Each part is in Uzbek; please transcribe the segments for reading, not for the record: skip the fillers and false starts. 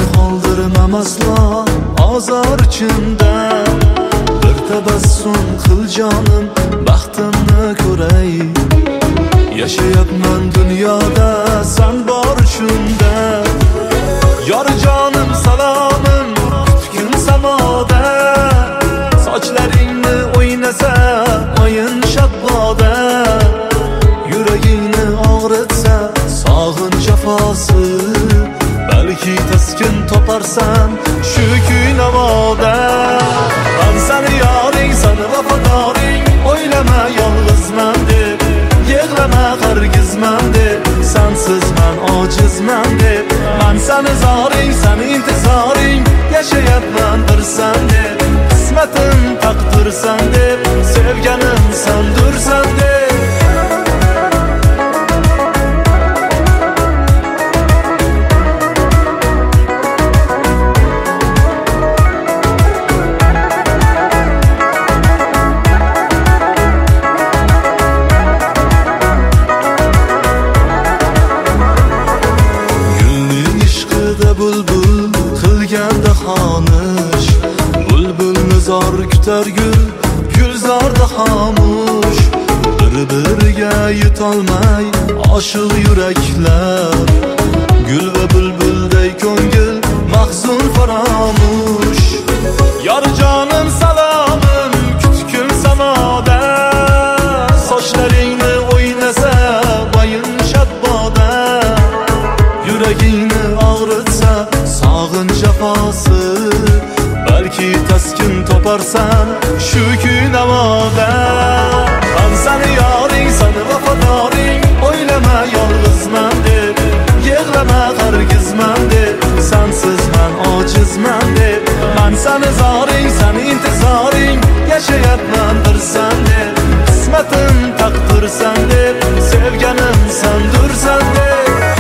qoldirmam aslo azor ichimda. Bir tabassum qil jonim, baxtimni ko'ray. Yashayapman dunyoda sen bor shunda. Yor jonim salomim kutgin samoda. Sochlaringni o'ynasa o'yin shabboda. Yuragingni og'ritsa sog'in jafosi. Balki taskin toparsan shu kuy navoda. Ben seni yoring, seni vafadoring. O'ylama yolg'izman deb, yig'lama qargizman deb. Sensiz men ojizman deb. Ben seni zoring, seni intizoring. Yashayapman bir sen deb. Qismatim taqdirsan deb. Sevganim sendursan deb. Bulbul qilganda xonish, bulbulni zor kutar gul, gulzorda xomush. Bir-biriga yetolmay oshiq yuraklar, gul va bulbulday ko'ngil mahzun faromush. Yor jonim salomim kutgin samoda. Sochlaringni o'ynasa bo'yin shabboda. Yuragingni og'ritsa sog'in jafosi. Balki taskin toparsan shu kuy navoda. Ben seni yoring, seni vafadoring. O'ylama yolg'izman deb, yig'lama qargizman deb. Sensiz men ojizman deb. Ben seni zoring, seni intizoring. Yashayapman bir sen deb. Qismatim taqdirsan deb. Sevganim sendursan deb.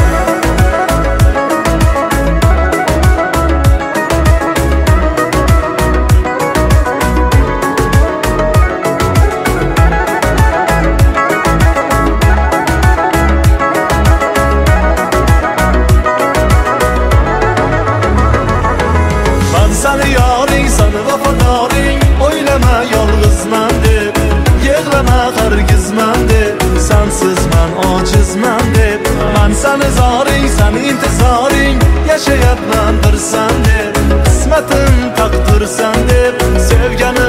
Seni yoring, seni vafadoring. O'ylama yolg'izman deb, yig'lama qargizman deb. Sensiz men ojizman deb. Men seni zoring, seni intizoring. Yashayapman bir sen deb. Qismatim taqdirsan deb. Sevganim